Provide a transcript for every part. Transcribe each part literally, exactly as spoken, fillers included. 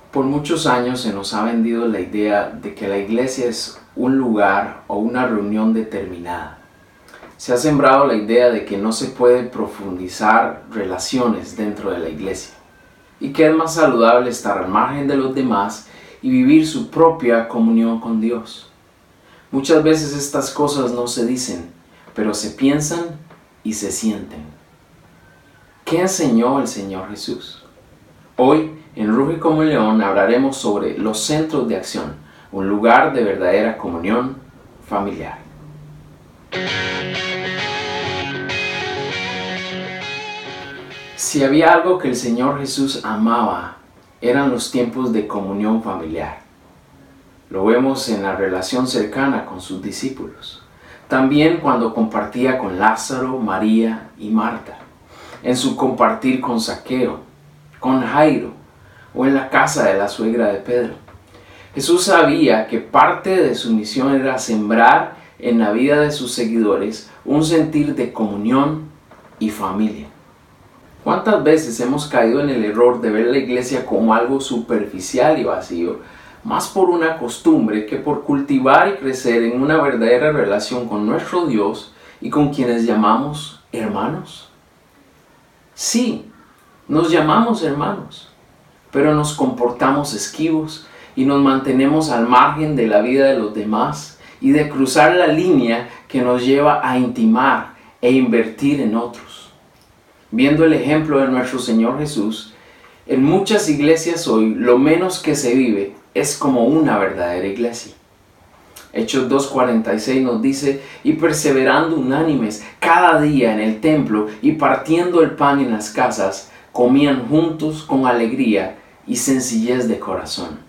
Por muchos años se nos ha vendido la idea de que la iglesia es un lugar o una reunión determinada. Se ha sembrado la idea de que no se puede profundizar relaciones dentro de la iglesia y que es más saludable estar al margen de los demás y vivir su propia comunión con Dios. Muchas veces estas cosas no se dicen, pero se piensan y se sienten. ¿Qué enseñó el Señor Jesús? Hoy, en Ruge como un León, hablaremos sobre los centros de acción, un lugar de verdadera comunión familiar. Si había algo que el Señor Jesús amaba, eran los tiempos de comunión familiar. Lo vemos en la relación cercana con sus discípulos. También cuando compartía con Lázaro, María y Marta. En su compartir con Zaqueo, con Jairo o en la casa de la suegra de Pedro. Jesús sabía que parte de su misión era sembrar en la vida de sus seguidores un sentir de comunión y familia. ¿Cuántas veces hemos caído en el error de ver la iglesia como algo superficial y vacío, más por una costumbre que por cultivar y crecer en una verdadera relación con nuestro Dios y con quienes llamamos hermanos? Sí, nos llamamos hermanos, pero nos comportamos esquivos y nos mantenemos al margen de la vida de los demás y de cruzar la línea que nos lleva a intimar e invertir en otros. Viendo el ejemplo de nuestro Señor Jesús, en muchas iglesias hoy lo menos que se vive es como una verdadera iglesia. Hechos dos cuarenta y seis nos dice, y perseverando unánimes cada día en el templo y partiendo el pan en las casas, comían juntos con alegría y sencillez de corazón.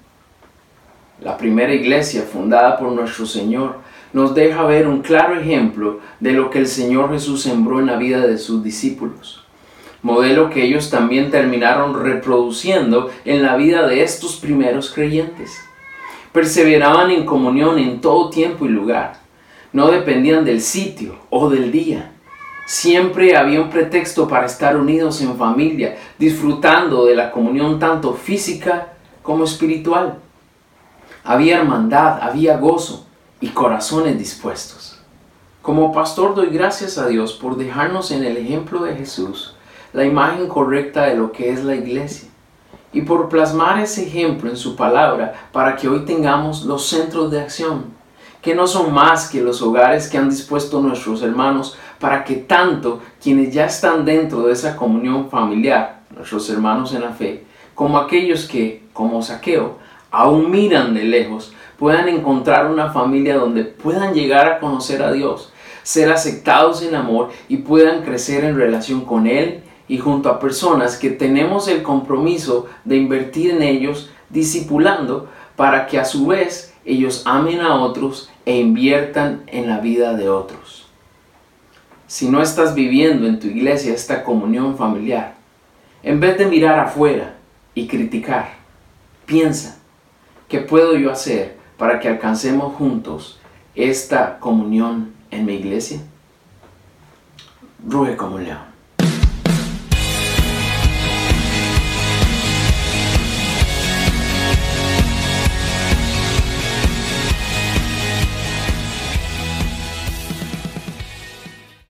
La primera iglesia fundada por nuestro Señor nos deja ver un claro ejemplo de lo que el Señor Jesús sembró en la vida de sus discípulos. Modelo que ellos también terminaron reproduciendo en la vida de estos primeros creyentes. Perseveraban en comunión en todo tiempo y lugar. No dependían del sitio o del día. Siempre había un pretexto para estar unidos en familia, disfrutando de la comunión tanto física como espiritual. Había hermandad, había gozo y corazones dispuestos. Como pastor doy gracias a Dios por dejarnos en el ejemplo de Jesús la imagen correcta de lo que es la iglesia y por plasmar ese ejemplo en su palabra para que hoy tengamos los centros de acción, que no son más que los hogares que han dispuesto nuestros hermanos para que tanto quienes ya están dentro de esa comunión familiar, nuestros hermanos en la fe, como aquellos que, como Zaqueo, aún miran de lejos, puedan encontrar una familia donde puedan llegar a conocer a Dios, ser aceptados en amor y puedan crecer en relación con Él y junto a personas que tenemos el compromiso de invertir en ellos, discipulando, para que a su vez ellos amen a otros e inviertan en la vida de otros. Si no estás viviendo en tu iglesia esta comunión familiar, en vez de mirar afuera y criticar, piensa, ¿qué puedo yo hacer para que alcancemos juntos esta comunión en mi iglesia? Ruge como un león.